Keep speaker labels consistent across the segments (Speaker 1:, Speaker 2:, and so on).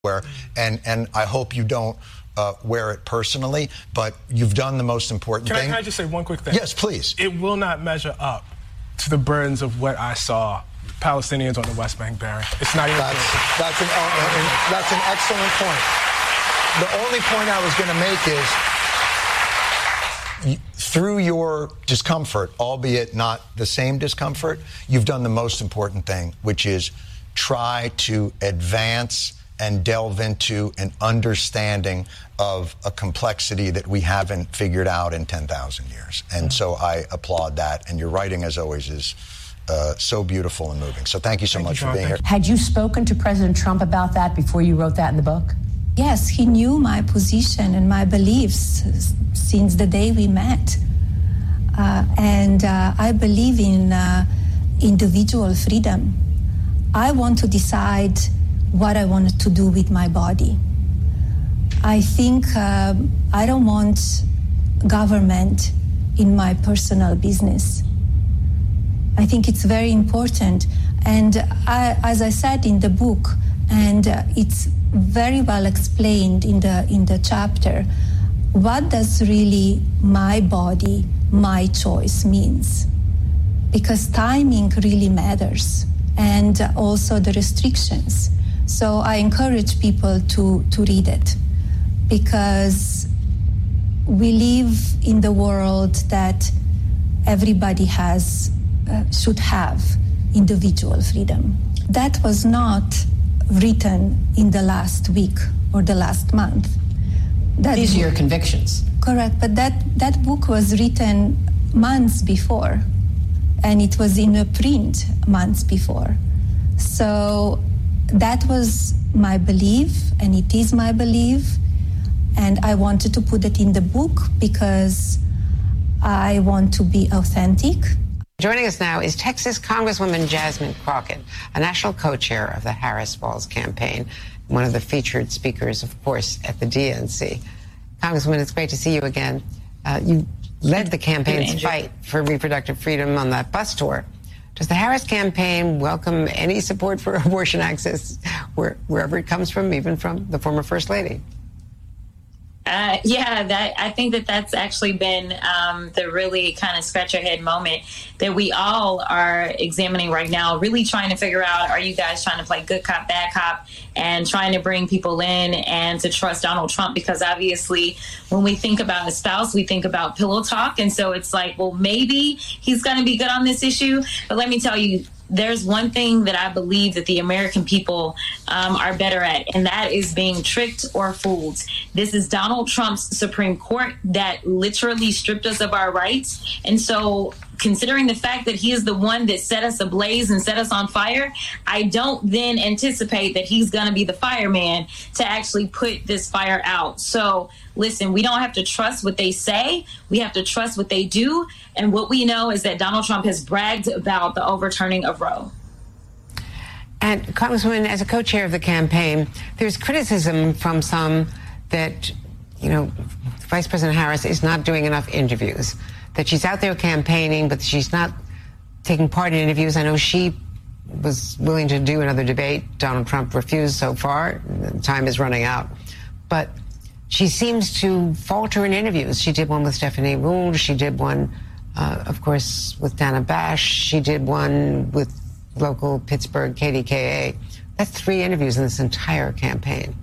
Speaker 1: wear, and I hope you don't wear it personally, but you've done the most important thing.
Speaker 2: Can I just say one quick thing?
Speaker 1: Yes, please.
Speaker 2: It will not measure up to the burdens of what I saw Palestinians on the West Bank bearing. It's not even
Speaker 1: that's an excellent point. The only point I was going to make is through your discomfort, albeit not the same discomfort, you've done the most important thing, which is try to advance and delve into an understanding of a complexity that we haven't figured out in 10,000 years. And so I applaud that. And your writing, as always, is so beautiful and moving. So thank you so much for being here.
Speaker 3: Had you spoken to President Trump about that before you wrote that in the book?
Speaker 4: Yes, he knew my position and my beliefs since the day we met. And I believe in individual freedom. I want to decide what I want to do with my body. I think I don't want government in my personal business. I think it's very important. And as I said in the book, and it's very well explained in the chapter, what does really my body, my choice means? Because timing really matters, and also the restrictions. So I encourage people to read it, because we live in the world that everybody should have individual freedom. That was not written in the last week or the last month.
Speaker 3: These are your convictions.
Speaker 4: Correct, but that book was written months before, and it was in a print months before. So that was my belief, and it is my belief, and I wanted to put it in the book because I want to be authentic.
Speaker 5: Joining us now is Texas Congresswoman Jasmine Crockett, a national co-chair of the Harris Falls campaign, one of the featured speakers, of course, at the DNC. Congresswoman, it's great to see you again. You led the campaign's fight for reproductive freedom on that bus tour. Does the Harris campaign welcome any support for abortion access wherever it comes from, even from the former First Lady?
Speaker 6: I think that's actually been the really kind of scratch your head moment that we all are examining right now, really trying to figure out, are you guys trying to play good cop, bad cop, and trying to bring people in and to trust Donald Trump? Because obviously when we think about a spouse, we think about pillow talk. And so it's like, well, maybe he's going to be good on this issue. But let me tell you, there's one thing that I believe that the American people are better at, and that is being tricked or fooled. This is Donald Trump's Supreme Court that literally stripped us of our rights. And so considering the fact that he is the one that set us ablaze and set us on fire, I don't then anticipate that he's going to be the fireman to actually put this fire out. So listen, we don't have to trust what they say. We have to trust what they do. And what we know is that Donald Trump has bragged about the overturning of Roe.
Speaker 5: And Congresswoman, as a co-chair of the campaign, there's criticism from some that, Vice President Harris is not doing enough interviews, that she's out there campaigning, but she's not taking part in interviews. I know she was willing to do another debate. Donald Trump refused so far. Time is running out. But she seems to falter in interviews. She did one with Stephanie Ruhle. She did one, of course, with Dana Bash. She did one with local Pittsburgh KDKA. That's 3 interviews in this entire campaign.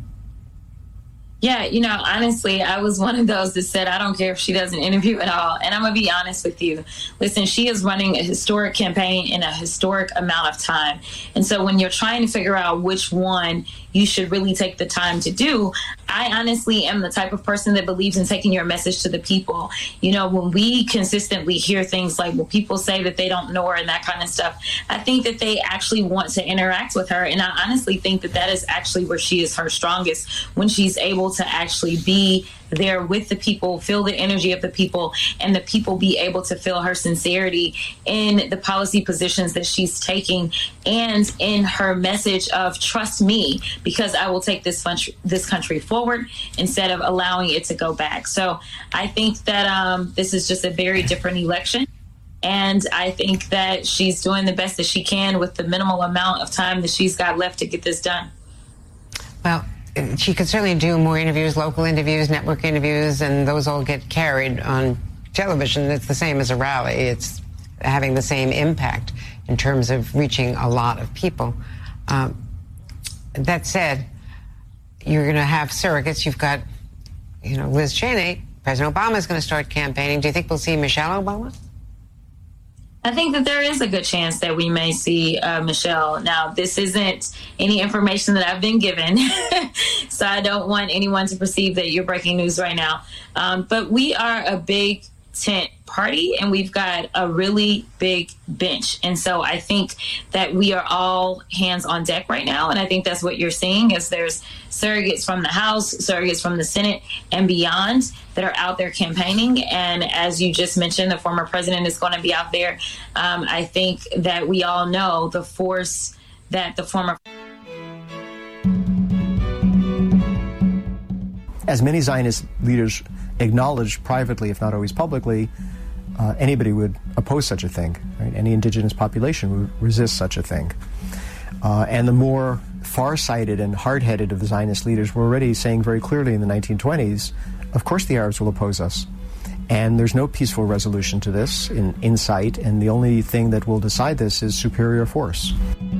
Speaker 6: Yeah, honestly, I was one of those that said, I don't care if she does an interview at all. And I'm going to be honest with you. Listen, she is running a historic campaign in a historic amount of time. And so when you're trying to figure out which one you should really take the time to do, I honestly am the type of person that believes in taking your message to the people. When we consistently hear things like, well, people say that they don't know her and that kind of stuff, I think that they actually want to interact with her. And I honestly think that that is actually where she is her strongest, when she's able to actually be there with the people, feel the energy of the people, and the people be able to feel her sincerity in the policy positions that she's taking and in her message of trust me, because I will take this country forward instead of allowing it to go back. So I think that this is just a very different election. And I think that she's doing the best that she can with the minimal amount of time that she's got left to get this done.
Speaker 5: Well, she could certainly do more interviews, local interviews, network interviews, and those all get carried on television. It's the same as a rally. It's having the same impact in terms of reaching a lot of people. That said, you're going to have surrogates. You've got, Liz Cheney. President Obama is going to start campaigning. Do you think we'll see Michelle Obama?
Speaker 6: I think that there is a good chance that we may see Michelle. Now, this isn't any information that I've been given, so I don't want anyone to perceive that you're breaking news right now. But we are a big tent party, and we've got a really big bench. And so I think that we are all hands on deck right now. And I think that's what you're seeing is there's surrogates from the House, surrogates from the Senate and beyond that are out there campaigning. And as you just mentioned, the former president is going to be out there. I think that we all know the force that the former...
Speaker 7: As many Zionist leaders acknowledged privately, if not always publicly, anybody would oppose such a thing. Right? Any indigenous population would resist such a thing. And the more far-sighted and hard-headed of the Zionist leaders were already saying very clearly in the 1920s, of course the Arabs will oppose us. And there's no peaceful resolution to this in sight, and the only thing that will decide this is superior force.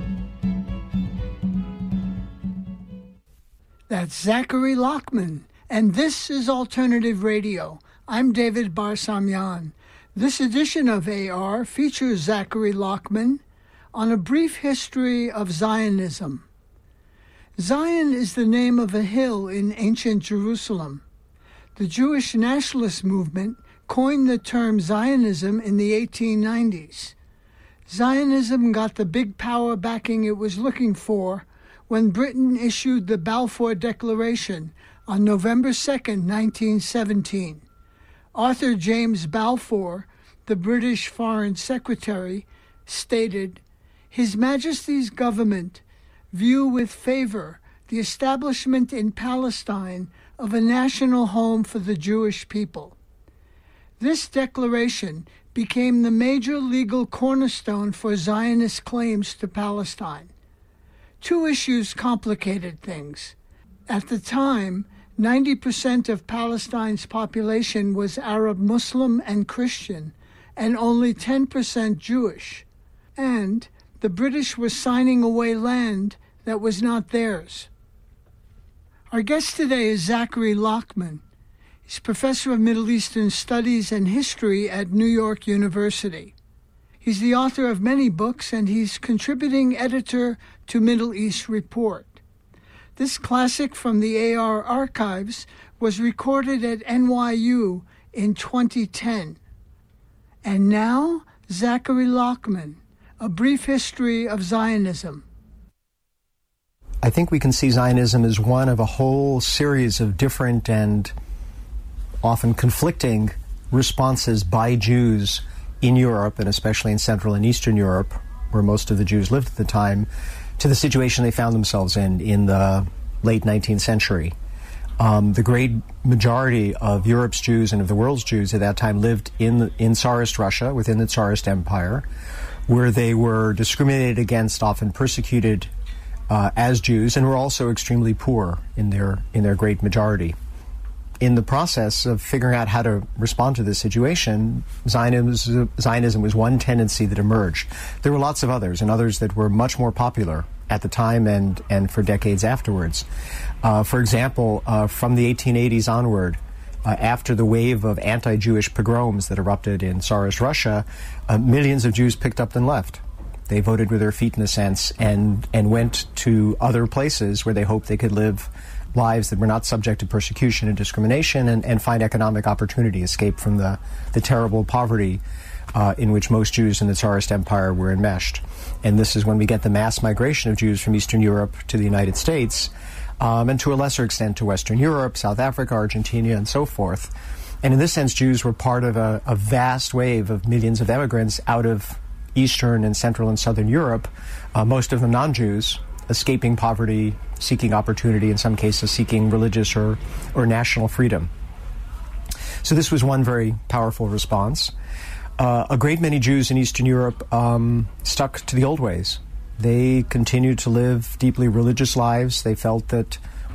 Speaker 8: That's Zachary Lockman, and this is Alternative Radio. I'm David Barsamian. This edition of AR features Zachary Lockman on a brief history of Zionism. Zion is the name of a hill in ancient Jerusalem. The Jewish nationalist movement coined the term Zionism in the 1890s. Zionism got the big power backing it was looking for when Britain issued the Balfour Declaration on November 2, 1917. Arthur James Balfour, the British Foreign Secretary, stated, "His Majesty's government view with favor the establishment in Palestine of a national home for the Jewish people." This declaration became the major legal cornerstone for Zionist claims to Palestine. Two issues complicated things. At the time, 90% of Palestine's population was Arab Muslim and Christian, and only 10% Jewish. And the British were signing away land that was not theirs. Our guest today is Zachary Lockman. He's professor of Middle Eastern Studies and History at New York University. He's the author of many books, and he's contributing editor to Middle East Report. This classic from the AR archives was recorded at NYU in 2010. And now, Zachary Lockman, A Brief History of Zionism.
Speaker 7: I think we can see Zionism as one of a whole series of different and often conflicting responses by Jews in Europe, and especially in Central and Eastern Europe, where most of the Jews lived at the time, to the situation they found themselves in the late 19th century. The great majority of Europe's Jews and of the world's Jews at that time lived in Tsarist Russia, within the Tsarist Empire, where they were discriminated against, often persecuted as Jews, and were also extremely poor in their great majority. In the process of figuring out how to respond to this situation, Zionism was one tendency that emerged. There were lots of others, and others that were much more popular at the time and for decades afterwards. For example, from the 1880s onward, after the wave of anti-Jewish pogroms that erupted in Tsarist Russia, millions of Jews picked up and left. They voted with their feet, in a sense, and went to other places where they hoped they could live lives that were not subject to persecution and discrimination, and find economic opportunity, escape from the terrible poverty in which most Jews in the Tsarist Empire were enmeshed. And this is when we get the mass migration of Jews from Eastern Europe to the United States, and to a lesser extent to Western Europe, South Africa, Argentina, and so forth. And in this sense, Jews were part of a vast wave of millions of immigrants out of Eastern and Central and Southern Europe, most of them non-Jews, escaping poverty, seeking opportunity, in some cases seeking religious or national freedom. So this was one very powerful response. A great many Jews in Eastern Europe stuck to the old ways. They continued to live deeply religious lives. They felt that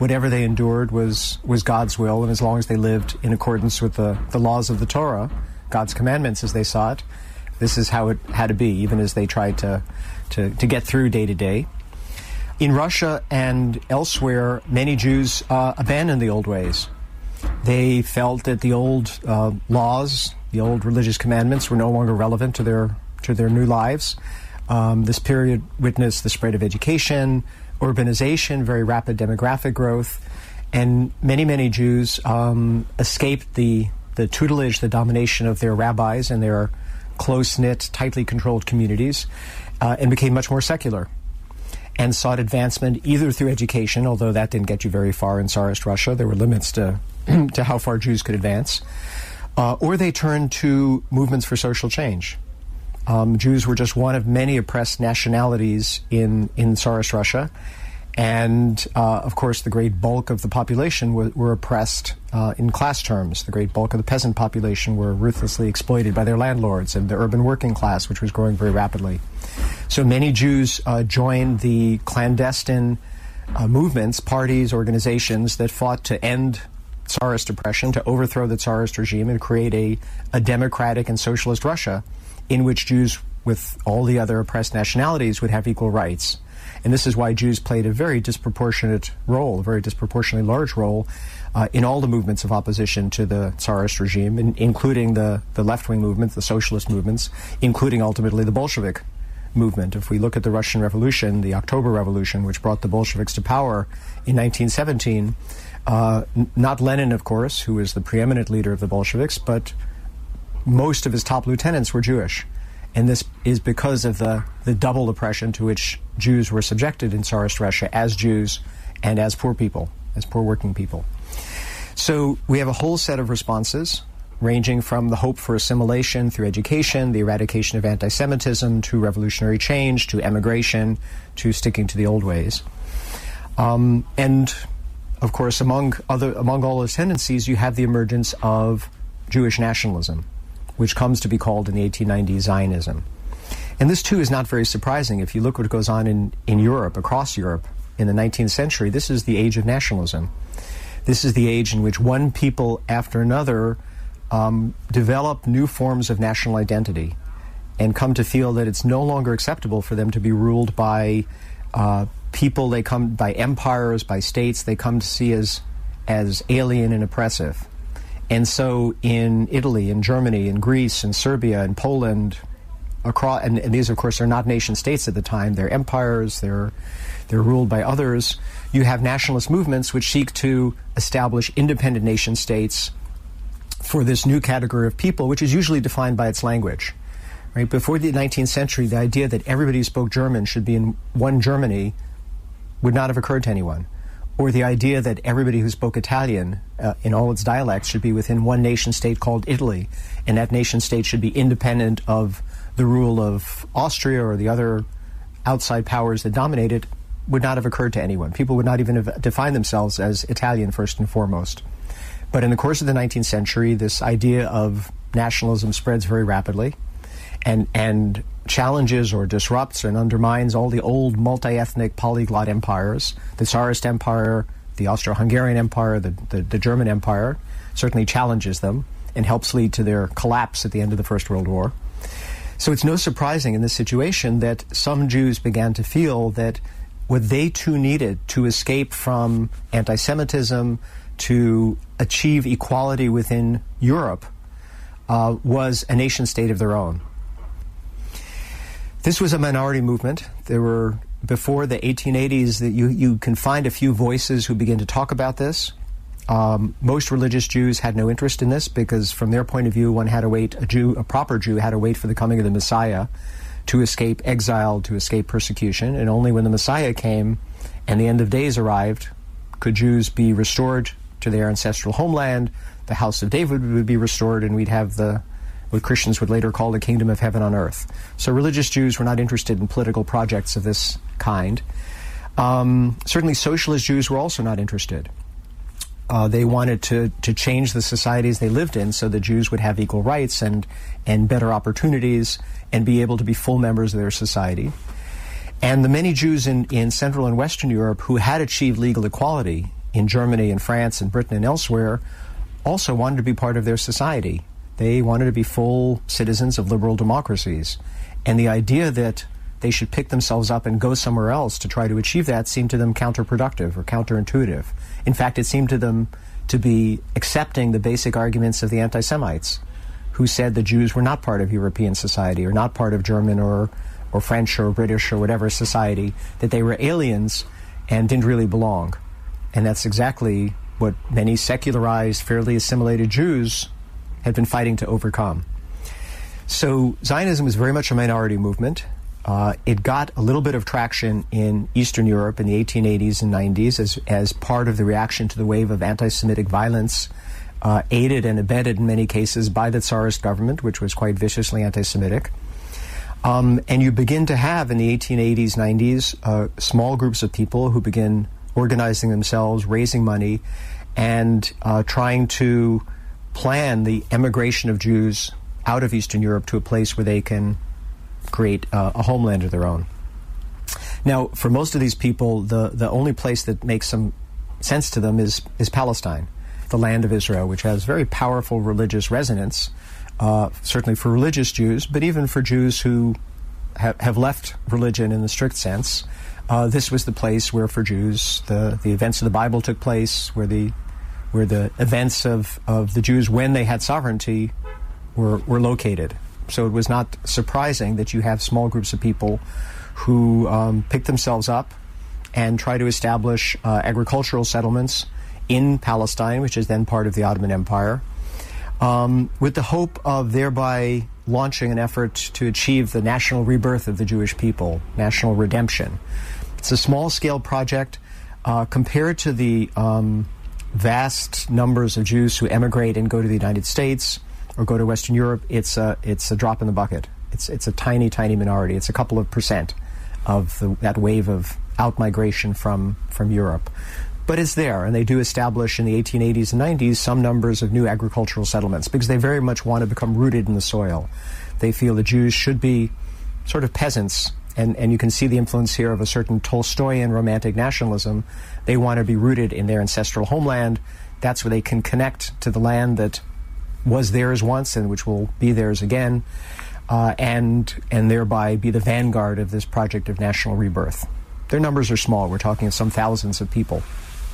Speaker 7: whatever they endured was God's will, and as long as they lived in accordance with the laws of the Torah, God's commandments as they saw it, this is how it had to be, even as they tried to get through day to day. In Russia and elsewhere, many Jews abandoned the old ways. They felt that the old laws, the old religious commandments, were no longer relevant to their new lives. This period witnessed the spread of education, urbanization, very rapid demographic growth, and many Jews escaped the tutelage, the domination of their rabbis and their close-knit, tightly controlled communities, and became much more secular, and sought advancement either through education, although that didn't get you very far in Tsarist Russia. There were limits to how far Jews could advance, or they turned to movements for social change. Jews were just one of many oppressed nationalities in Tsarist Russia, and of course the great bulk of the population were oppressed in class terms. The great bulk of the peasant population were ruthlessly exploited by their landlords and the urban working class, which was growing very rapidly. So many Jews joined the clandestine movements, parties, organizations that fought to end Tsarist oppression, to overthrow the Tsarist regime and create a democratic and socialist Russia in which Jews, with all the other oppressed nationalities, would have equal rights. And this is why Jews played a very disproportionate role, a very disproportionately large role in all the movements of opposition to the Tsarist regime, including the left-wing movements, the socialist movements, including ultimately the Bolshevik movement. If we look at the Russian Revolution, the October Revolution, which brought the Bolsheviks to power in 1917, not Lenin, of course, who was the preeminent leader of the Bolsheviks, but most of his top lieutenants were Jewish. And this is because of the double oppression to which Jews were subjected in Tsarist Russia as Jews and as poor people, as poor working people. So we have a whole set of responses, ranging from the hope for assimilation through education, the eradication of anti-Semitism, to revolutionary change, to emigration, to sticking to the old ways. And, of course, among all those tendencies, you have the emergence of Jewish nationalism, which comes to be called in the 1890s Zionism. And this, too, is not very surprising. If you look what goes on in Europe, across Europe, in the 19th century, this is the age of nationalism. This is the age in which one people after another develop new forms of national identity and come to feel that it's no longer acceptable for them to be ruled by people they come, by empires, by states they come to see as alien and oppressive. And so in Italy, in Germany, in Greece, in Serbia, in Poland, and these, of course, are not nation states at the time. They're empires. They're ruled by others. You have nationalist movements which seek to establish independent nation states for this new category of people, which is usually defined by its language. Right? Before the 19th century, the idea that everybody who spoke German should be in one Germany would not have occurred to anyone. Or the idea that everybody who spoke Italian in all its dialects should be within one nation state called Italy, and that nation state should be independent of the rule of Austria or the other outside powers that dominate it, would not have occurred to anyone. People would not even have defined themselves as Italian first and foremost. But in the course of the 19th century, this idea of nationalism spreads very rapidly and challenges or disrupts and undermines all the old multi-ethnic polyglot empires, the Tsarist Empire, the Austro-Hungarian Empire, the German Empire, certainly challenges them and helps lead to their collapse at the end of the First World War. So it's no surprising in this situation that some Jews began to feel that what they too needed to escape from anti-Semitism, to achieve equality within Europe, was a nation state of their own. This was a minority movement. There were, before the 1880s, that you can find a few voices who begin to talk about this. Most religious Jews had no interest in this because, from their point of view, one had to wait. A proper Jew had to wait for the coming of the Messiah to escape exile, to escape persecution, and only when the Messiah came and the end of days arrived could Jews be restored to their ancestral homeland. The house of David would be restored, and we'd have what Christians would later call the kingdom of heaven on earth. So religious Jews were not interested in political projects of this kind. Certainly socialist Jews were also not interested. They wanted to change the societies they lived in so that Jews would have equal rights and better opportunities and be able to be full members of their society. And the many Jews in Central and Western Europe who had achieved legal equality in Germany and France and Britain and elsewhere also wanted to be part of their society. They wanted to be full citizens of liberal democracies. And the idea that they should pick themselves up and go somewhere else to try to achieve that seemed to them counterproductive or counterintuitive. In fact, it seemed to them to be accepting the basic arguments of the anti-Semites, who said the Jews were not part of European society or not part of German or French or British or whatever society, that they were aliens and didn't really belong. And that's exactly what many secularized, fairly assimilated Jews had been fighting to overcome. So Zionism was very much a minority movement. It got a little bit of traction in Eastern Europe in the 1880s and 90s as part of the reaction to the wave of anti-Semitic violence, aided and abetted in many cases by the Tsarist government, which was quite viciously anti-Semitic. And you begin to have in the 1880s, 90s, small groups of people who begin organizing themselves, raising money, and trying to plan the emigration of Jews out of Eastern Europe to a place where they can create a homeland of their own. Now, for most of these people, the only place that makes some sense to them is Palestine, the land of Israel, which has very powerful religious resonance, certainly for religious Jews, but even for Jews who have left religion in the strict sense. This was the place where, for Jews, the events of the Bible took place, where the events of the Jews when they had sovereignty were located. So it was not surprising that you have small groups of people who pick themselves up and try to establish agricultural settlements in Palestine, which is then part of the Ottoman Empire, with the hope of thereby launching an effort to achieve the national rebirth of the Jewish people, national redemption. It's a small-scale project compared to the vast numbers of Jews who emigrate and go to the United States or go to Western Europe. It's a drop in the bucket. It's a tiny, tiny minority. It's a couple of percent of that wave of out-migration from Europe. But it's there, and they do establish in the 1880s and 90s some numbers of new agricultural settlements because they very much want to become rooted in the soil. They feel the Jews should be sort of peasants, and you can see the influence here of a certain Tolstoyan romantic nationalism. They want to be rooted in their ancestral homeland. That's where they can connect to the land that was theirs once and which will be theirs again, and thereby be the vanguard of this project of national rebirth. Their numbers are small. We're talking of some thousands of people.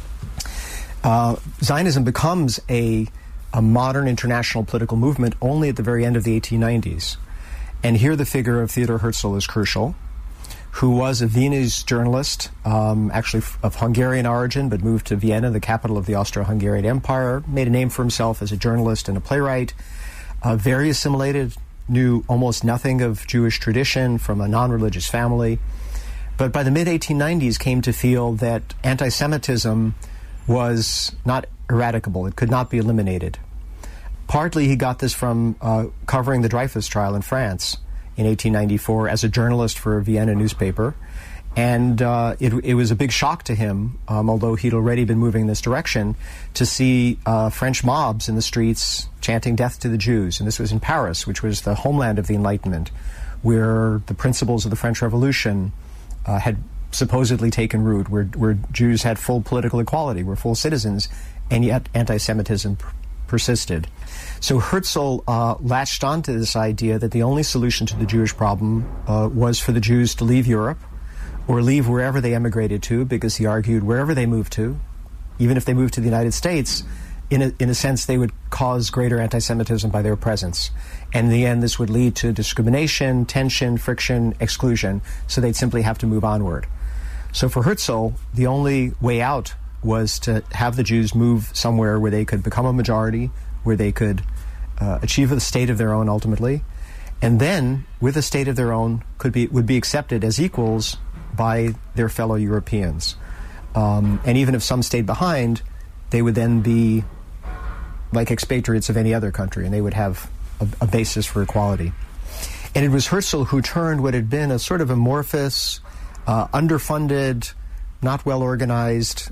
Speaker 7: Zionism becomes a modern international political movement only at the very end of the 1890s. And here the figure of Theodor Herzl is crucial, who was a Viennese journalist, actually of Hungarian origin, but moved to Vienna, the capital of the Austro-Hungarian Empire, made a name for himself as a journalist and a playwright, very assimilated, knew almost nothing of Jewish tradition from a non-religious family, but by the mid-1890s came to feel that anti-Semitism was not eradicable. It could not be eliminated. Partly he got this from covering the Dreyfus trial in France in 1894 as a journalist for a Vienna newspaper. And it was a big shock to him, although he'd already been moving in this direction, to see French mobs in the streets chanting death to the Jews. And this was in Paris, which was the homeland of the Enlightenment, where the principles of the French Revolution had supposedly taken root, where Jews had full political equality, were full citizens, and yet anti-Semitism persisted. So Herzl latched onto this idea that the only solution to the Jewish problem was for the Jews to leave Europe or leave wherever they emigrated to, because he argued wherever they moved to, even if they moved to the United States, in a sense they would cause greater anti-Semitism by their presence. And in the end, this would lead to discrimination, tension, friction, exclusion, so they'd simply have to move onward. So for Herzl, the only way out was to have the Jews move somewhere where they could become a majority, where they could achieve a state of their own ultimately, and then, with a state of their own, would be accepted as equals by their fellow Europeans. And even if some stayed behind, they would then be like expatriates of any other country, and they would have a basis for equality. And it was Herzl who turned what had been a sort of amorphous, underfunded, not well-organized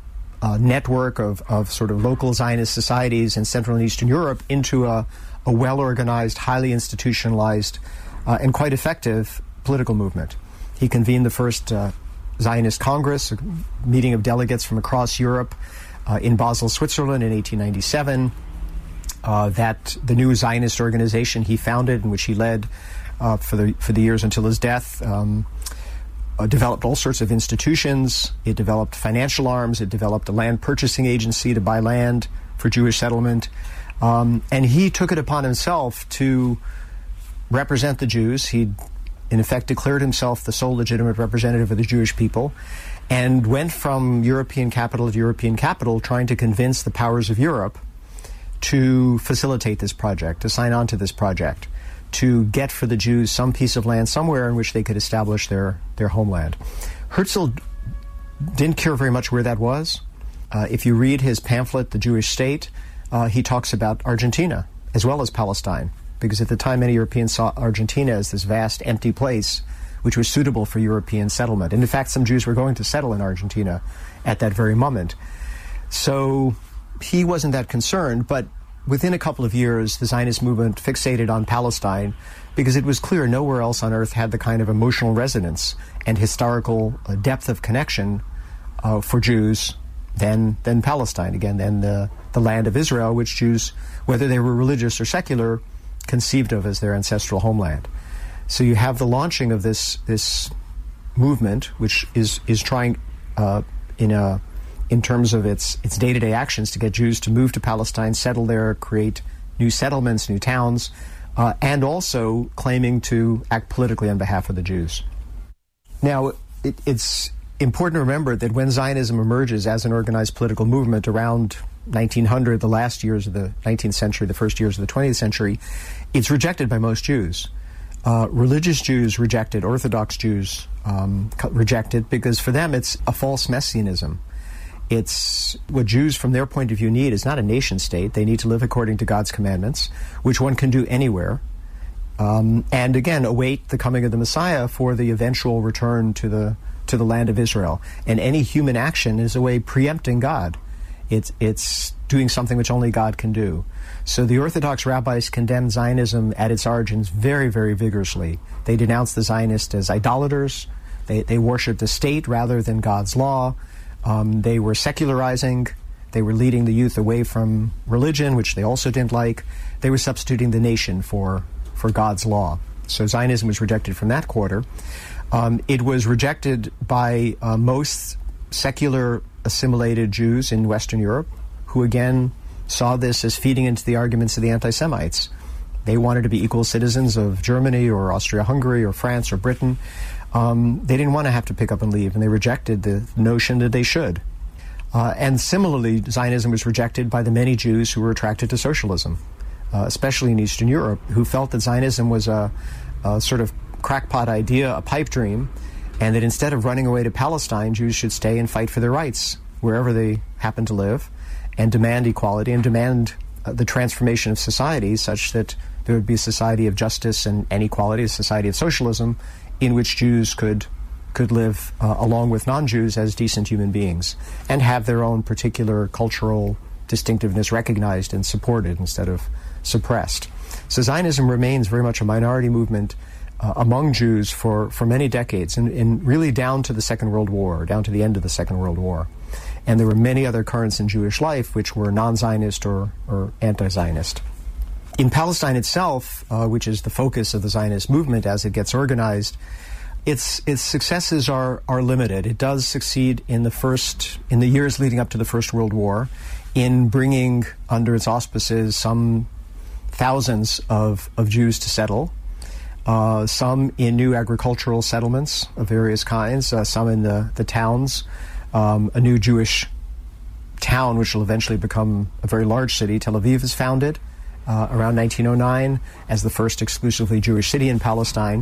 Speaker 7: network of sort of local Zionist societies in Central and Eastern Europe into a well-organized, highly institutionalized, and quite effective political movement. He convened the first Zionist Congress, a meeting of delegates from across Europe in Basel, Switzerland in 1897, that the new Zionist organization he founded and which he led for the years until his death developed all sorts of institutions. It developed financial arms. It developed a land purchasing agency to buy land for Jewish settlement. And he took it upon himself to represent the Jews. He, in effect, declared himself the sole legitimate representative of the Jewish people and went from European capital to European capital trying to convince the powers of Europe to facilitate this project, to sign on to this project, to get for the Jews some piece of land somewhere in which they could establish their homeland. Herzl didn't care very much where that was. If you read his pamphlet, The Jewish State, he talks about Argentina as well as Palestine, because at the time many Europeans saw Argentina as this vast empty place which was suitable for European settlement. And in fact, some Jews were going to settle in Argentina at that very moment. So he wasn't that concerned, but within a couple of years, the Zionist movement fixated on Palestine because it was clear nowhere else on earth had the kind of emotional resonance and historical depth of connection for Jews than Palestine, again, than the land of Israel, which Jews, whether they were religious or secular, conceived of as their ancestral homeland. So you have the launching of this movement, which is trying in terms of its day-to-day actions to get Jews to move to Palestine, settle there, create new settlements, new towns, and also claiming to act politically on behalf of the Jews. Now, it's important to remember that when Zionism emerges as an organized political movement around 1900, the last years of the 19th century, the first years of the 20th century, it's rejected by most Jews. Religious Jews rejected, Orthodox Jews rejected, because for them it's a false messianism. It's what Jews, from their point of view, need is not a nation state. They need to live according to God's commandments, which one can do anywhere, and again await the coming of the Messiah for the eventual return to the land of Israel. And any human action is a way preempting God. It's doing something which only God can do. So the Orthodox rabbis condemned Zionism at its origins very, very vigorously. They denounced the Zionists as idolaters. They worshipped the state rather than God's law. They were secularizing. They were leading the youth away from religion, which they also didn't like. They were substituting the nation for God's law. So Zionism was rejected from that quarter. It was rejected by most secular assimilated Jews in Western Europe, who again saw this as feeding into the arguments of the anti-Semites. They wanted to be equal citizens of Germany or Austria-Hungary or France or Britain. They didn't want to have to pick up and leave, and they rejected the notion that they should. And similarly, Zionism was rejected by the many Jews who were attracted to socialism, especially in Eastern Europe, who felt that Zionism was a sort of crackpot idea, a pipe dream, and that instead of running away to Palestine, Jews should stay and fight for their rights wherever they happen to live, and demand equality and demand the transformation of society such that there would be a society of justice and equality, a society of socialism, in which Jews could live along with non-Jews as decent human beings and have their own particular cultural distinctiveness recognized and supported instead of suppressed. So Zionism remains very much a minority movement among Jews for many decades, and really down to the Second World War, down to the end of the Second World War. And there were many other currents in Jewish life which were non-Zionist or anti-Zionist. In Palestine itself, which is the focus of the Zionist movement as it gets organized, its successes are limited. It does succeed in the years leading up to the First World War in bringing under its auspices some thousands of Jews to settle, some in new agricultural settlements of various kinds, some in the towns. A new Jewish town, which will eventually become a very large city, Tel Aviv, is founded around 1909 as the first exclusively Jewish city in Palestine.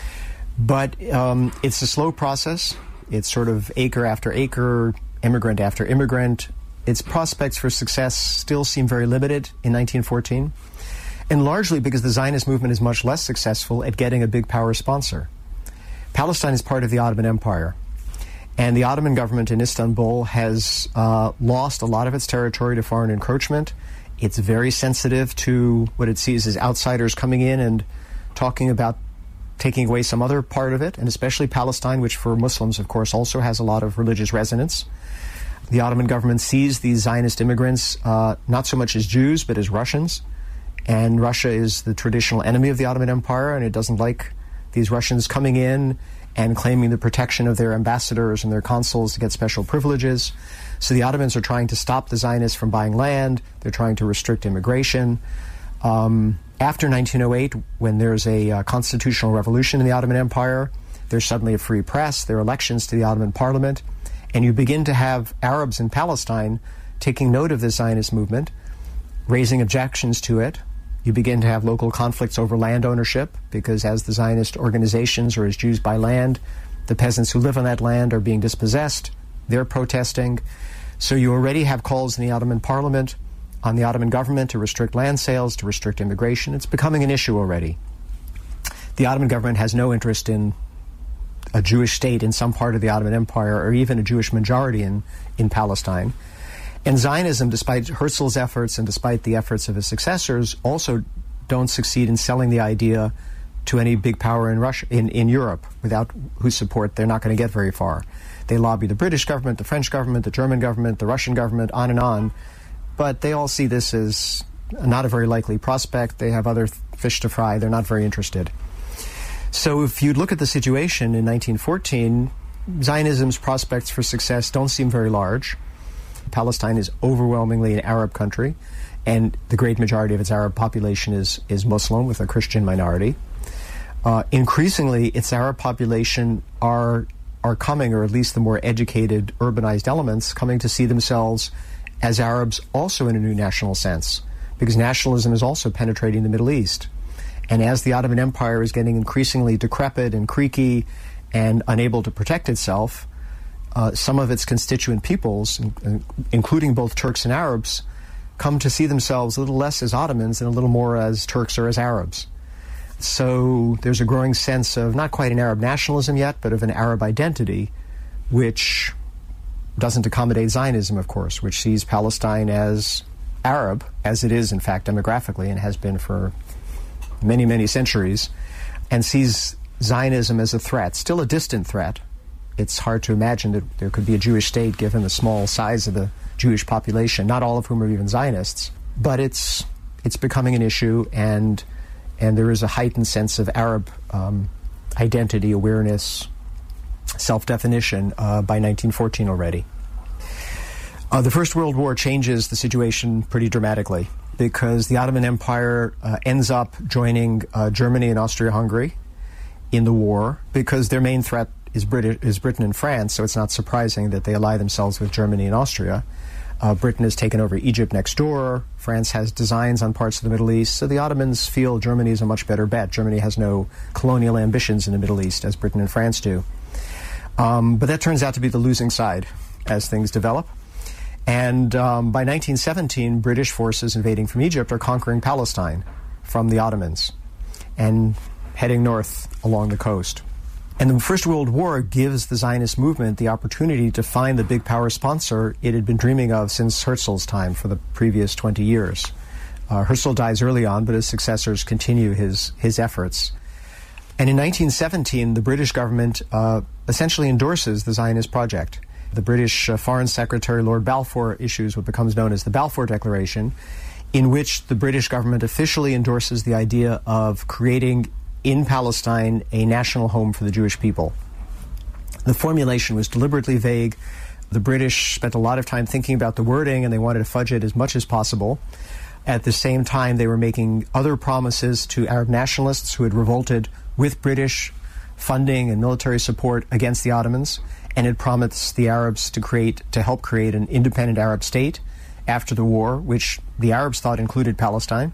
Speaker 7: But it's a slow process. It's sort of acre after acre, immigrant after immigrant. Its prospects for success still seem very limited in 1914, and largely because the Zionist movement is much less successful at getting a big power sponsor. Palestine is part of the Ottoman Empire, and the Ottoman government in Istanbul has lost a lot of its territory to foreign encroachment. It's very sensitive to what it sees as outsiders coming in and talking about taking away some other part of it, and especially Palestine, which for Muslims, of course, also has a lot of religious resonance. The Ottoman government sees these Zionist immigrants not so much as Jews, but as Russians. And Russia is the traditional enemy of the Ottoman Empire, and it doesn't like these Russians coming in and claiming the protection of their ambassadors and their consuls to get special privileges. So the Ottomans are trying to stop the Zionists from buying land. They're trying to restrict immigration. After 1908, when there's a constitutional revolution in the Ottoman Empire, there's suddenly a free press, there are elections to the Ottoman parliament, and you begin to have Arabs in Palestine taking note of the Zionist movement, raising objections to it. You begin to have local conflicts over land ownership, because as the Zionist organizations or as Jews buy land, the peasants who live on that land are being dispossessed. They're protesting. So you already have calls in the Ottoman parliament on the Ottoman government to restrict land sales, to restrict immigration. It's becoming an issue already. The Ottoman government has no interest in a Jewish state in some part of the Ottoman Empire, or even a Jewish majority in Palestine. And Zionism, despite Herzl's efforts and despite the efforts of his successors, also don't succeed in selling the idea to any big power in Russia, in Europe, without whose support they're not going to get very far. They lobby the British government, the French government, the German government, the Russian government, on and on. But they all see this as not a very likely prospect. They have other fish to fry. They're not very interested. So if you look at the situation in 1914, Zionism's prospects for success don't seem very large. Palestine is overwhelmingly an Arab country, and the great majority of its Arab population is Muslim, with a Christian minority. Increasingly, its Arab population are coming, or at least the more educated, urbanized elements, coming to see themselves as Arabs also in a new national sense, because nationalism is also penetrating the Middle East. And as the Ottoman Empire is getting increasingly decrepit and creaky and unable to protect itself, some of its constituent peoples, including both Turks and Arabs, come to see themselves a little less as Ottomans and a little more as Turks or as Arabs. So there's a growing sense of not quite an Arab nationalism yet, but of an Arab identity, which doesn't accommodate Zionism, of course, which sees Palestine as Arab, as it is, in fact, demographically, and has been for many, many centuries, and sees Zionism as a threat, still a distant threat. It's hard to imagine that there could be a Jewish state given the small size of the Jewish population, not all of whom are even Zionists. But it's becoming an issue, and there is a heightened sense of Arab identity, awareness, self-definition by 1914 already. The First World War changes the situation pretty dramatically, because the Ottoman Empire ends up joining Germany and Austria-Hungary in the war, because their main threat is Britain and France, so it's not surprising that they ally themselves with Germany and Austria. Britain has taken over Egypt next door. France has designs on parts of the Middle East, so the Ottomans feel Germany is a much better bet. Germany has no colonial ambitions in the Middle East, as Britain and France do. But that turns out to be the losing side as things develop. And by 1917, British forces invading from Egypt are conquering Palestine from the Ottomans and heading north along the coast. And the First World War gives the Zionist movement the opportunity to find the big power sponsor it had been dreaming of since Herzl's time for the previous 20 years. Herzl dies early on, but his successors continue his efforts. And in 1917, the British government essentially endorses the Zionist project. The British Foreign Secretary, Lord Balfour, issues what becomes known as the Balfour Declaration, in which the British government officially endorses the idea of creating in Palestine a national home for the Jewish people. The formulation was deliberately vague. The British spent a lot of time thinking about the wording, and they wanted to fudge it as much as possible. At the same time, they were making other promises to Arab nationalists who had revolted with British funding and military support against the Ottomans, and had promised the Arabs to help create an independent Arab state after the war, which the Arabs thought included Palestine.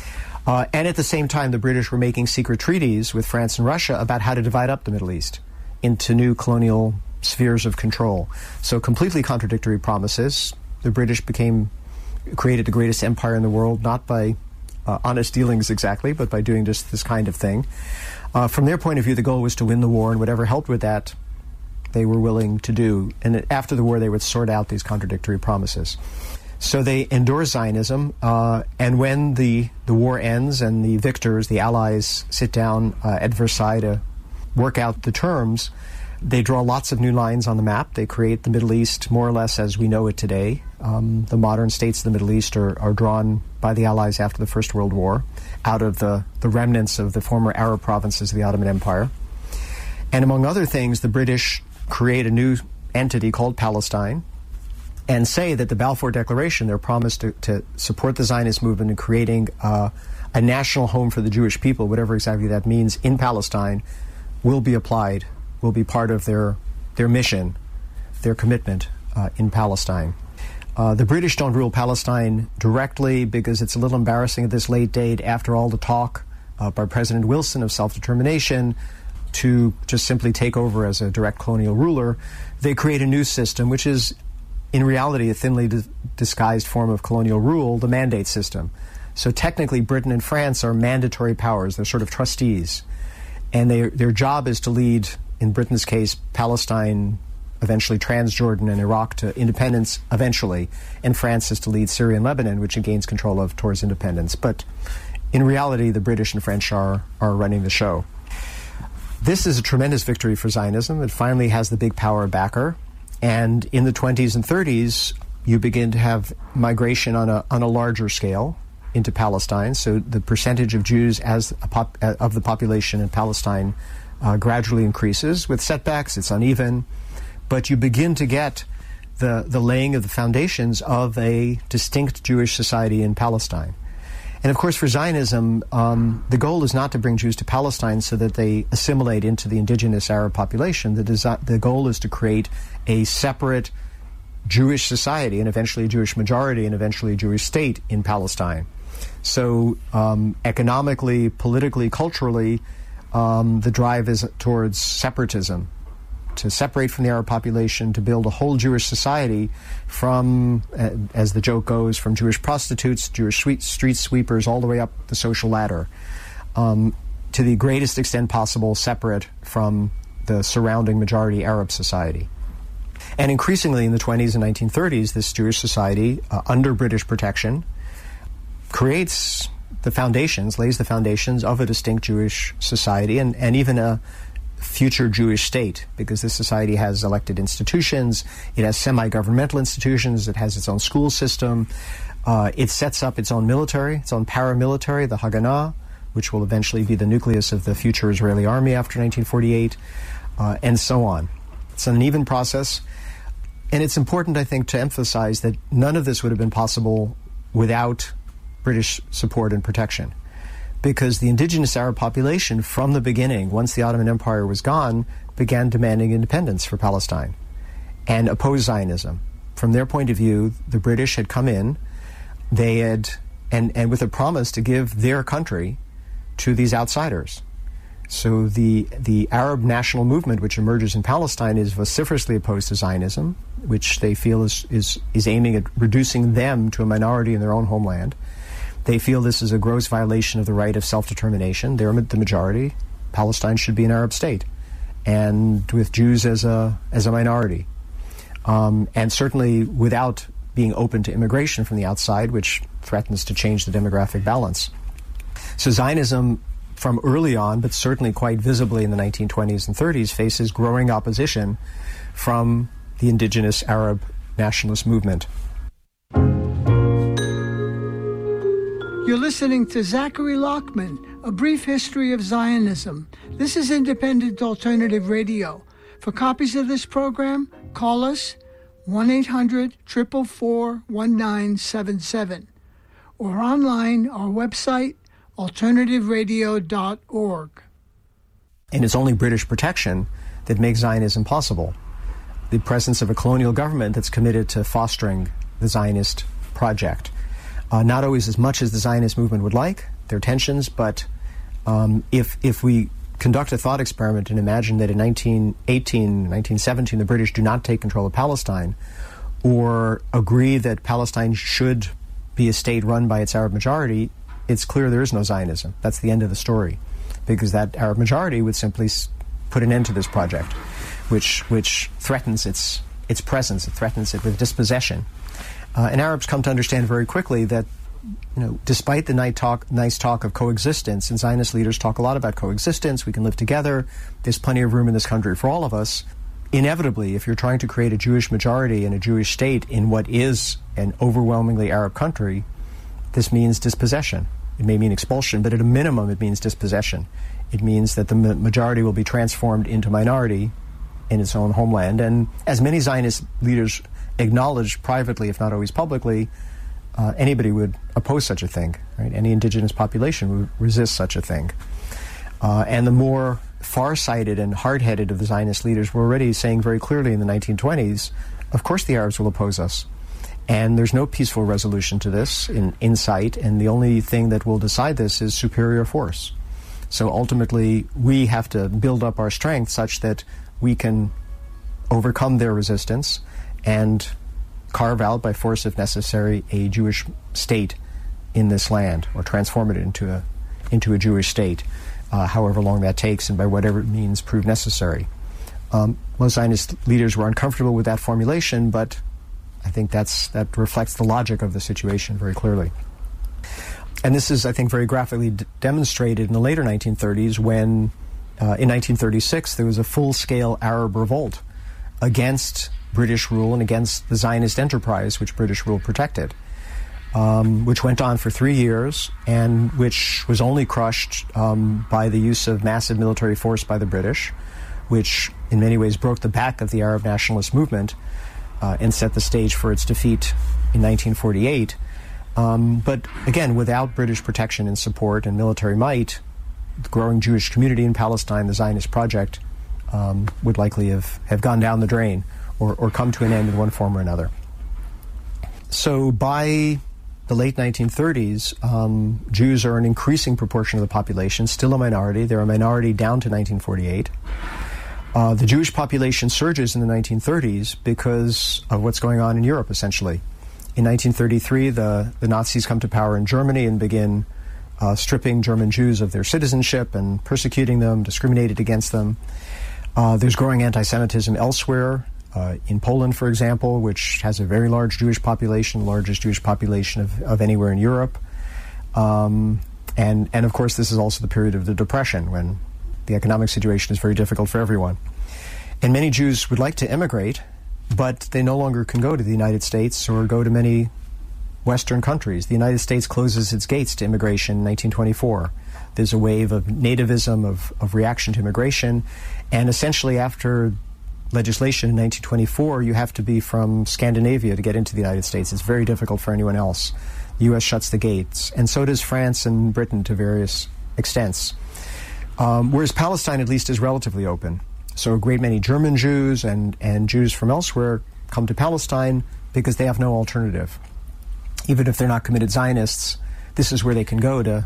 Speaker 7: And at the same time, the British were making secret treaties with France and Russia about how to divide up the Middle East into new colonial spheres of control. So completely contradictory promises. The British created the greatest empire in the world, not by honest dealings exactly, but by doing just this kind of thing. From their point of view, the goal was to win the war, and whatever helped with that, they were willing to do. And after the war, they would sort out these contradictory promises. So they endorse Zionism, and when the war ends and the victors, the Allies, sit down at Versailles to work out the terms, they draw lots of new lines on the map. They create the Middle East more or less as we know it today. The modern states of the Middle East are drawn by the Allies after the First World War out of the remnants of the former Arab provinces of the Ottoman Empire. And among other things, the British create a new entity called Palestine and say that the Balfour Declaration, their promise to support the Zionist movement in creating a national home for the Jewish people, whatever exactly that means, in Palestine, will be applied, will be part of their mission, their commitment in Palestine. The British don't rule Palestine directly because it's a little embarrassing at this late date, after all the talk by President Wilson of self-determination, to just simply take over as a direct colonial ruler. They create a new system, which is in reality a thinly disguised form of colonial rule, the mandate system. So technically Britain and France are mandatory powers. They're sort of trustees. And their job is to lead, in Britain's case, Palestine, eventually Transjordan and Iraq to independence eventually. And France is to lead Syria and Lebanon, which it gains control of towards independence. But in reality, the British and French are running the show. This is a tremendous victory for Zionism. It finally has the big power backer. And in the 20s and 30s, you begin to have migration on a larger scale into Palestine. So the percentage of Jews of the population in Palestine gradually increases. With setbacks, it's uneven. But you begin to get the laying of the foundations of a distinct Jewish society in Palestine. And of course, for Zionism, the goal is not to bring Jews to Palestine so that they assimilate into the indigenous Arab population. The goal is to create a separate Jewish society and eventually a Jewish majority and eventually a Jewish state in Palestine. So economically, politically, culturally, the drive is towards separatism, to separate from the Arab population, to build a whole Jewish society from, as the joke goes, from Jewish prostitutes, Jewish street sweepers, all the way up the social ladder, to the greatest extent possible separate from the surrounding majority Arab society. And increasingly in the 20s and 1930s, this Jewish society, under British protection, creates the foundations, lays the foundations of a distinct Jewish society and even a future Jewish state, because this society has elected institutions, it has semi-governmental institutions, it has its own school system, it sets up its own military, its own paramilitary, the Haganah, which will eventually be the nucleus of the future Israeli army after 1948, and so on. It's an uneven process, and it's important, I think, to emphasize that none of this would have been possible without British support and protection. Because the indigenous Arab population, from the beginning, once the Ottoman Empire was gone, began demanding independence for Palestine and opposed Zionism. From their point of view, the British had come in, they had, and with a promise to give their country to these outsiders. So the Arab national movement, which emerges in Palestine, is vociferously opposed to Zionism, which they feel is aiming at reducing them to a minority in their own homeland. They feel this is a gross violation of the right of self-determination. They're the majority. Palestine should be an Arab state, and with Jews as a minority. And certainly without being open to immigration from the outside, which threatens to change the demographic balance. So Zionism, from early on, but certainly quite visibly in the 1920s and 30s, faces growing opposition from the indigenous Arab nationalist movement.
Speaker 8: You're listening to Zachary Lockman, A Brief History of Zionism. This is Independent Alternative Radio. For copies of this program, call us 1-800-444-1977 or online, our website, alternativeradio.org.
Speaker 7: And it's only British protection that makes Zionism possible. The presence of a colonial government that's committed to fostering the Zionist project. Not always as much as the Zionist movement would like. There are tensions, but if we conduct a thought experiment and imagine that in 1918, 1917, the British do not take control of Palestine, or agree that Palestine should be a state run by its Arab majority, it's clear there is no Zionism. That's the end of the story, because that Arab majority would simply put an end to this project, which threatens its presence. It threatens it with dispossession. And Arabs come to understand very quickly that, despite the nice talk of coexistence, and Zionist leaders talk a lot about coexistence, we can live together, there's plenty of room in this country for all of us. Inevitably, if you're trying to create a Jewish majority and a Jewish state in what is an overwhelmingly Arab country, this means dispossession. It may mean expulsion, but at a minimum it means dispossession. It means that the majority will be transformed into minority in its own homeland. And as many Zionist leaders acknowledge privately, if not always publicly, anybody would oppose such a thing, right? Any indigenous population would resist such a thing. And the more far-sighted and hard-headed of the Zionist leaders were already saying very clearly in the 1920s, of course the Arabs will oppose us. And there's no peaceful resolution to this in sight, and the only thing that will decide this is superior force. So ultimately, we have to build up our strength such that we can overcome their resistance and carve out, by force if necessary, a Jewish state in this land, or transform it into a Jewish state, however long that takes and by whatever means prove necessary. Most Zionist leaders were uncomfortable with that formulation, but I think that reflects the logic of the situation very clearly. And this is, I think, very graphically demonstrated in the later 1930s when, in 1936, there was a full-scale Arab revolt against British rule and against the Zionist enterprise which British rule protected, which went on for 3 years and which was only crushed by the use of massive military force by the British, which in many ways broke the back of the Arab nationalist movement and set the stage for its defeat in 1948. But again, without British protection and support and military might, the growing Jewish community in Palestine, the Zionist project, would likely have gone down the drain or come to an end in one form or another. So by the late 1930s, Jews are an increasing proportion of the population, still a minority. They're a minority down to 1948. The Jewish population surges in the 1930s because of what's going on in Europe, essentially. In 1933, the Nazis come to power in Germany and begin stripping German Jews of their citizenship and persecuting them, discriminated against them. There's growing anti-Semitism elsewhere, in Poland, for example, which has a very large Jewish population, largest Jewish population of anywhere in Europe. And of course, this is also the period of the Depression, when the economic situation is very difficult for everyone. And many Jews would like to immigrate, but they no longer can go to the United States or go to many Western countries. The United States closes its gates to immigration in 1924. There's a wave of nativism, of reaction to immigration, and essentially after legislation in 1924, you have to be from Scandinavia to get into the United States. It's very difficult for anyone else. The U.S. shuts the gates, and so does France and Britain to various extents. Whereas Palestine, at least, is relatively open. So a great many German Jews and Jews from elsewhere come to Palestine because they have no alternative. Even if they're not committed Zionists, this is where they can go to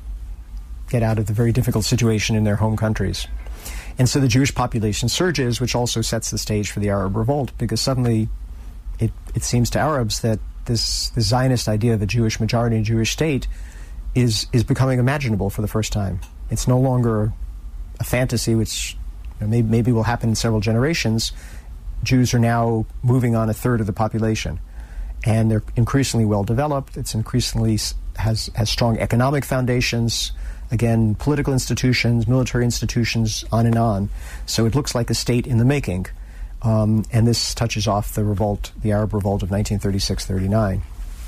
Speaker 7: get out of the very difficult situation in their home countries. And so the Jewish population surges, which also sets the stage for the Arab revolt, because suddenly it seems to Arabs that this Zionist idea of a Jewish majority and Jewish state is becoming imaginable for the first time. It's no longer a fantasy which maybe will happen in several generations. Jews are now moving on a third of the population, and they're increasingly well developed. It's increasingly has strong economic foundations, again, political institutions, military institutions, on and on. So it looks like a state in the making, and this touches off the revolt, the Arab revolt of 1936-39.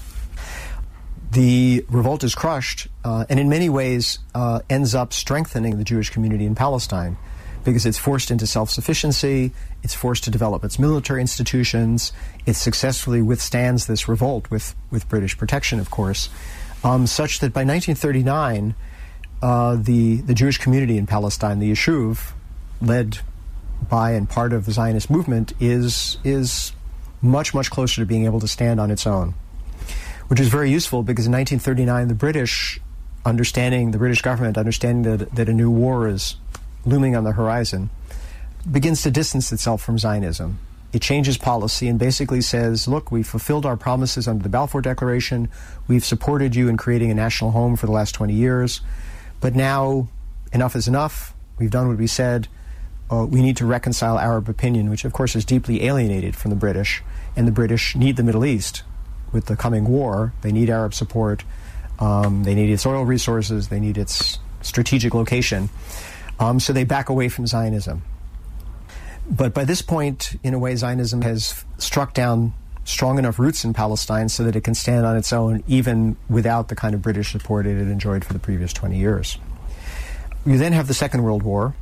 Speaker 7: The revolt is crushed, and in many ways ends up strengthening the Jewish community in Palestine, because it's forced into self-sufficiency, it's forced to develop its military institutions, it successfully withstands this revolt with British protection, of course, such that by 1939, the Jewish community in Palestine, the Yishuv, led by and part of the Zionist movement, is much, much closer to being able to stand on its own, which is very useful because in 1939, the British government, understanding that a new war is looming on the horizon, begins to distance itself from Zionism. It changes policy and basically says, look, we've fulfilled our promises under the Balfour Declaration, we've supported you in creating a national home for the last 20 years, but now enough is enough, we've done what we said, we need to reconcile Arab opinion, which of course is deeply alienated from the British, and the British need the Middle East, with the coming war. They need Arab support. They need its oil resources. They need its strategic location. So they back away from Zionism. But by this point, in a way, Zionism has struck down strong enough roots in Palestine so that it can stand on its own even without the kind of British support it had enjoyed for the previous 20 years. You then have the Second World War,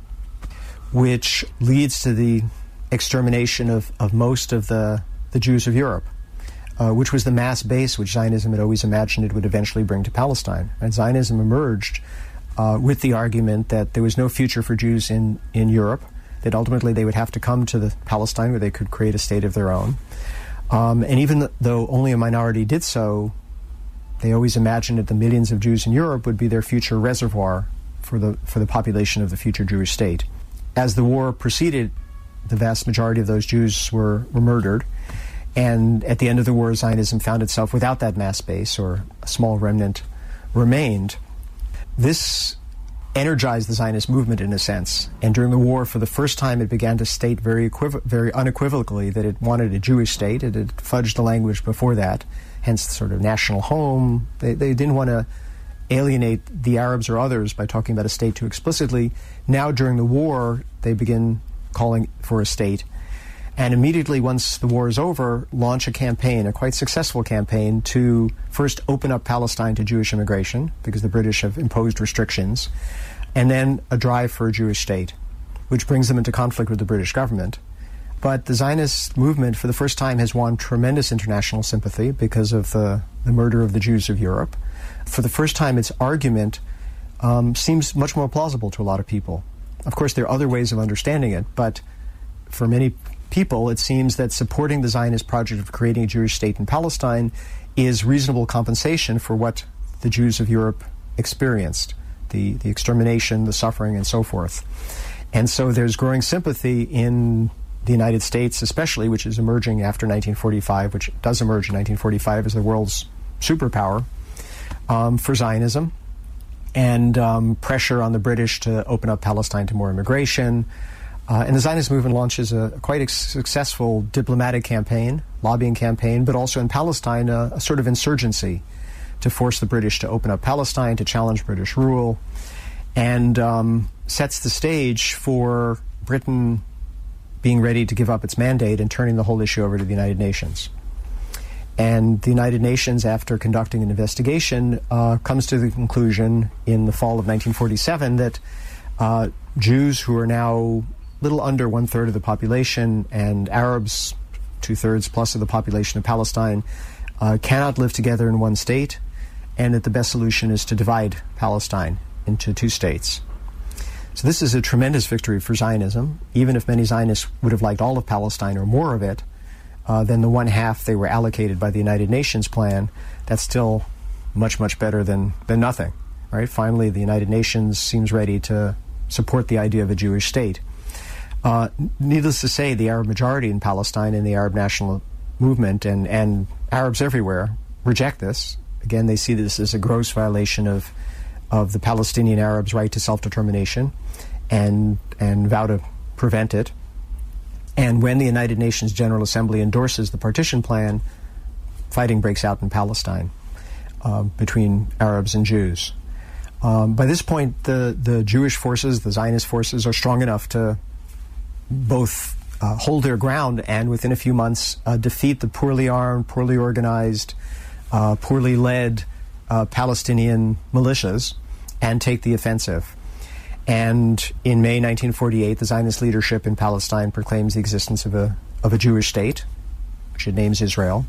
Speaker 7: which leads to the extermination of most of the Jews of Europe, which was the mass base which Zionism had always imagined it would eventually bring to Palestine. And Zionism emerged with the argument that there was no future for Jews in Europe, that ultimately they would have to come to Palestine where they could create a state of their own. And even though only a minority did so, they always imagined that the millions of Jews in Europe would be their future reservoir for the population of the future Jewish state. As the war proceeded, the vast majority of those Jews were murdered. And at the end of the war, Zionism found itself without that mass base, or a small remnant remained. This energized the Zionist movement in a sense. And during the war, for the first time, it began to state very unequivocally that it wanted a Jewish state. It had fudged the language before that, hence the sort of national home. They didn't want to alienate the Arabs or others by talking about a state too explicitly. Now, during the war, they begin calling for a state. And immediately, once the war is over, launch a campaign, a quite successful campaign, to first open up Palestine to Jewish immigration, because the British have imposed restrictions, and then a drive for a Jewish state, which brings them into conflict with the British government. But the Zionist movement, for the first time, has won tremendous international sympathy because of the murder of the Jews of Europe. For the first time, its argument seems much more plausible to a lot of people. Of course, there are other ways of understanding it, but for many people, it seems that supporting the Zionist project of creating a Jewish state in Palestine is reasonable compensation for what the Jews of Europe experienced, the extermination, the suffering, and so forth. And so there's growing sympathy in the United States, especially, which is emerging after 1945, which does emerge in 1945 as the world's superpower, for Zionism, and pressure on the British to open up Palestine to more immigration. And the Zionist movement launches a quite successful diplomatic campaign, lobbying campaign, but also in Palestine a sort of insurgency to force the British to open up Palestine, to challenge British rule, and sets the stage for Britain being ready to give up its mandate and turning the whole issue over to the United Nations. And the United Nations, after conducting an investigation, comes to the conclusion in the fall of 1947 that Jews, who are now little under 1/3 of the population, and Arabs, 2/3 plus of the population of Palestine, cannot live together in one state, and that the best solution is to divide Palestine into two states. So this is a tremendous victory for Zionism. Even if many Zionists would have liked all of Palestine or more of it, then the 1/2 they were allocated by the United Nations plan, that's still much, much better than nothing, right? Finally, the United Nations seems ready to support the idea of a Jewish state. Needless to say, the Arab majority in Palestine and the Arab national movement and Arabs everywhere reject this. Again, they see this as a gross violation of the Palestinian Arabs' right to self-determination and vow to prevent it. And when the United Nations General Assembly endorses the partition plan, fighting breaks out in Palestine between Arabs and Jews. By this point, the Jewish forces, the Zionist forces, are strong enough to both hold their ground and within a few months defeat the poorly armed, poorly organized, poorly led Palestinian militias and take the offensive. And in May 1948, the Zionist leadership in Palestine proclaims the existence of a Jewish state, which it names Israel.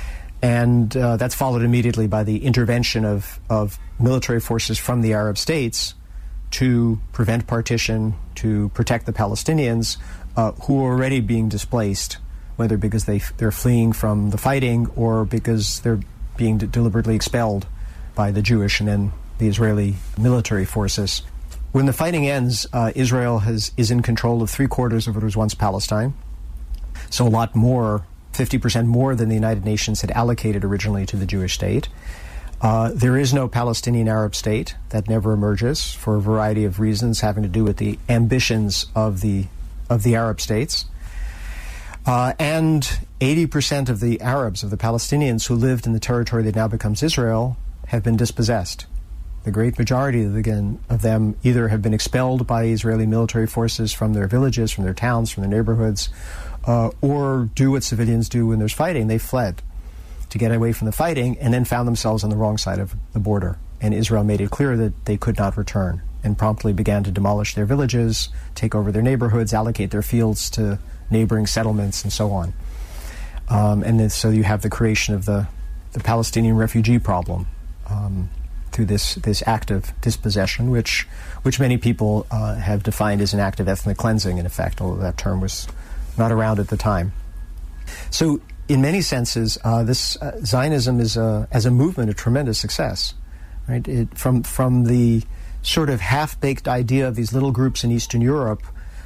Speaker 7: And that's followed immediately by the intervention of military forces from the Arab states to prevent partition, to protect the Palestinians, who are already being displaced, whether because they're fleeing from the fighting or because they're being deliberately expelled by the Jewish and then the Israeli military forces. When the fighting ends, Israel is in control of 3/4 of what was once Palestine, so a lot more, 50% more than the United Nations had allocated originally to the Jewish state. There is no Palestinian Arab state. That never emerges for a variety of reasons having to do with the ambitions of the Arab states. And 80% of the Arabs, of the Palestinians who lived in the territory that now becomes Israel, have been dispossessed. The great majority of them either have been expelled by Israeli military forces from their villages, from their towns, from their neighborhoods, or do what civilians do when there's fighting. They fled to get away from the fighting and then found themselves on the wrong side of the border. And Israel made it clear that they could not return and promptly began to demolish their villages, take over their neighborhoods, allocate their fields to neighboring settlements, and so on. And then, so you have the creation of the Palestinian refugee problem through this act of dispossession, which many people have defined as an act of ethnic cleansing, in effect, although that term was not around at the time. So in many senses, this Zionism is as a movement a tremendous success. Right? From the sort of half-baked idea of these little groups in Eastern Europe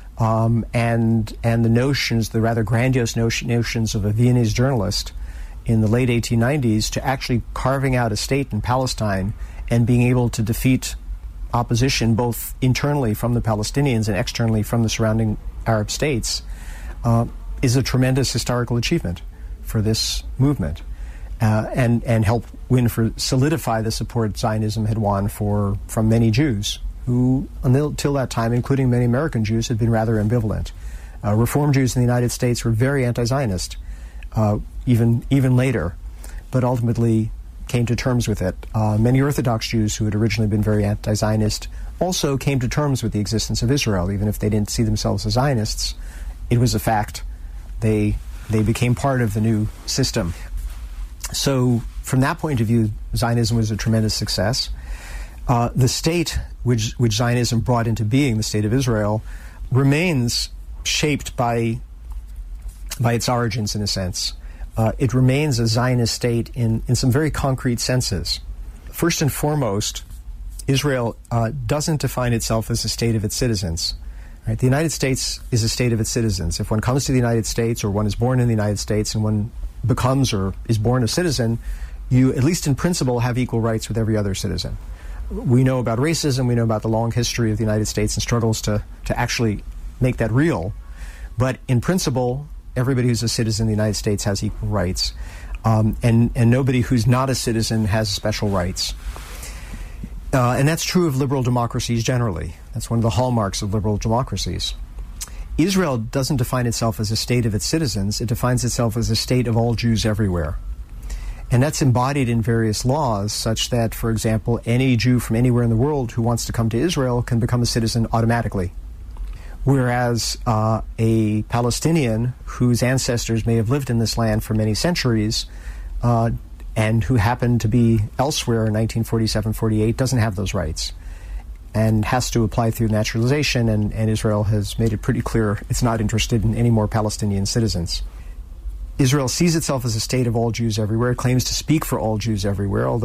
Speaker 7: and the notions, the rather grandiose notions of a Viennese journalist in the late 1890s, to actually carving out a state in Palestine and being able to defeat opposition both internally from the Palestinians and externally from the surrounding Arab states, is a tremendous historical achievement for this movement, and help solidify the support Zionism had won from many Jews who, until that time, including many American Jews, had been rather ambivalent. Reform Jews in the United States were very anti-Zionist, even later, but ultimately came to terms with it. Many Orthodox Jews who had originally been very anti-Zionist also came to terms with the existence of Israel, even if they didn't see themselves as Zionists. It was a fact. They became part of the new system. So from that point of view, Zionism was a tremendous success. The state which Zionism brought into being, the state of Israel, remains shaped by its origins, in a sense. It remains a Zionist state in some very concrete senses. First and foremost, Israel doesn't define itself as a state of its citizens. Right? The United States is a state of its citizens. If one comes to the United States, or one is born in the United States, and one becomes or is born a citizen, you, at least in principle, have equal rights with every other citizen. We know about racism, we know about the long history of the United States and struggles to actually make that real, but in principle, everybody who's a citizen of the United States has equal rights, and nobody who's not a citizen has special rights. And that's true of liberal democracies generally. That's one of the hallmarks of liberal democracies. Israel doesn't define itself as a state of its citizens. It defines itself as a state of all Jews everywhere. And that's embodied in various laws, such that, for example, any Jew from anywhere in the world who wants to come to Israel can become a citizen automatically. Whereas a Palestinian whose ancestors may have lived in this land for many centuries and who happened to be elsewhere in 1947-48 doesn't have those rights and has to apply through naturalization, and Israel has made it pretty clear it's not interested in any more Palestinian citizens. Israel sees itself as a state of all Jews everywhere. It claims to speak for all Jews everywhere, although